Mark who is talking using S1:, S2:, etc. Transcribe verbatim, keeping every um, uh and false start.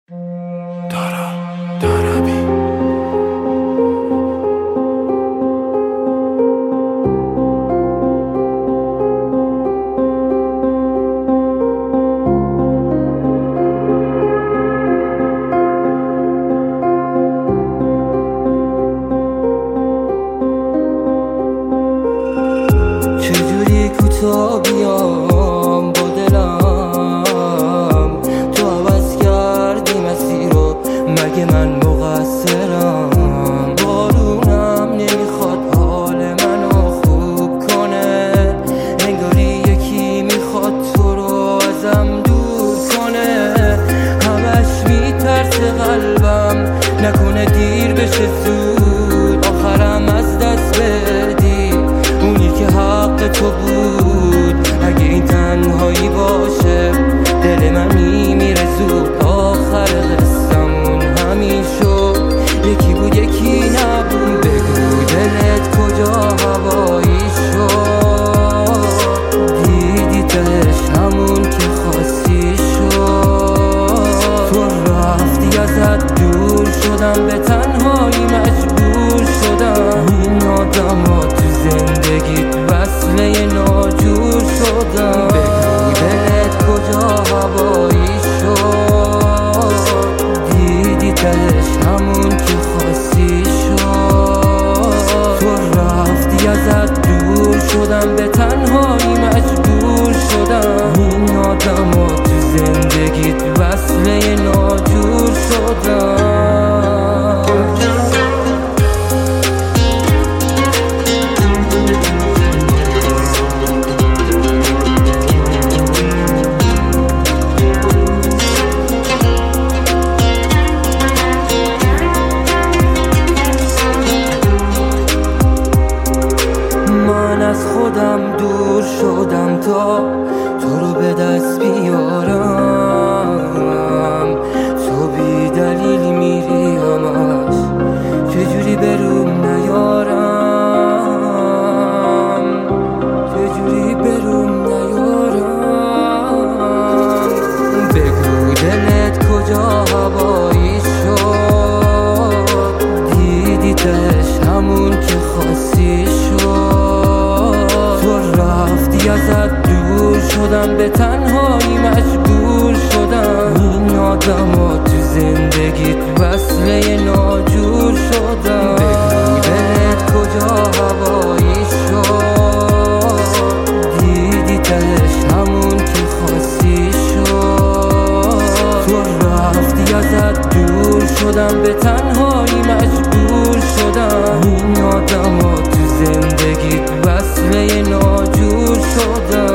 S1: دارا دارابی
S2: چجوری کوتا بیام با دلم، تو عوض کردی مسیر رو، مگه من مقصرم؟ بارونم نمیخواد حال منو خوب کنه، انگاری یکی میخواد تو رو ازم دور کنه. همش میترسه قلبم نکنه دیر بشه زود، آخرم از دست بدی اونی که حق تو بود. اگه این تنهایی باشه دل من میمیره زود، آخر قصه‌مون همین شد، یکی بود یکی نبود. بگو دلت کجا هوایی شد، دیدی تهش همون که خواستی شد. تو رفتی ازت دور شدم، به تنهایی مجبور شدم. این آدم ها تو زندگیت وصله ناجور شدم. بگو دلت کجا هوایی شد، دیدی تهش همون که خواستی شد. تو رفتی ازت دور شدم، به تنهایی مجبور شدم. این آدم ها تو زندگیت وصله ناجور شدم. از خودم دور شدم تا تو رو به دست بیارم. تو بی دلیل میری همش، چجوری بروم نیارم، چجوری بروم نیارم. بگو دلت کجا هوایی شد، دیدی تهش همون که خواستی شد. رفتی ازت دور شدم، به تنهایی مجبور شدم. این آدم ها تو زندگیت وصله ناجور شدم. بگو دلت کجا هوایی شد، دیدی تهش همون که خواستی شد. تو رفتی ازت دور شدم، به تنهایی مجبور شدم. این آدم ها تو زندگیت وصله ناجور شدم.